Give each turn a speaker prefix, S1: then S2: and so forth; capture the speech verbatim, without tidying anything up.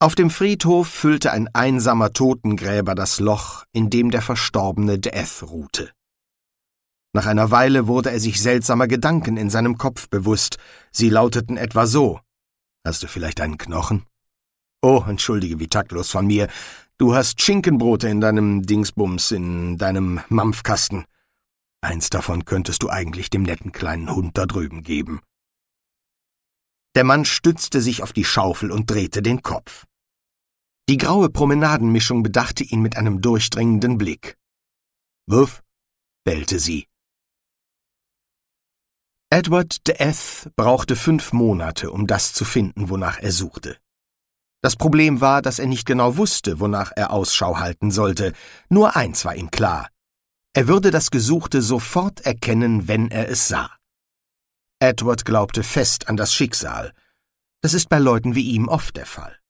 S1: Auf dem Friedhof füllte ein einsamer Totengräber das Loch, in dem der verstorbene Death ruhte. Nach einer Weile wurde er sich seltsamer Gedanken in seinem Kopf bewusst. Sie lauteten etwa so: »Hast du vielleicht einen Knochen?« »Oh, entschuldige, wie taktlos von mir. Du hast Schinkenbrote in deinem Dingsbums, in deinem Mampfkasten. Eins davon könntest du eigentlich dem netten kleinen Hund da drüben geben.« Der Mann stützte sich auf die Schaufel und drehte den Kopf. Die graue Promenadenmischung bedachte ihn mit einem durchdringenden Blick. »Wuff«, bellte sie. Edward Death brauchte fünf Monate, um das zu finden, wonach er suchte. Das Problem war, dass er nicht genau wusste, wonach er Ausschau halten sollte. Nur eins war ihm klar: Er würde das Gesuchte sofort erkennen, wenn er es sah. Edward glaubte fest an das Schicksal. Das ist bei Leuten wie ihm oft der Fall.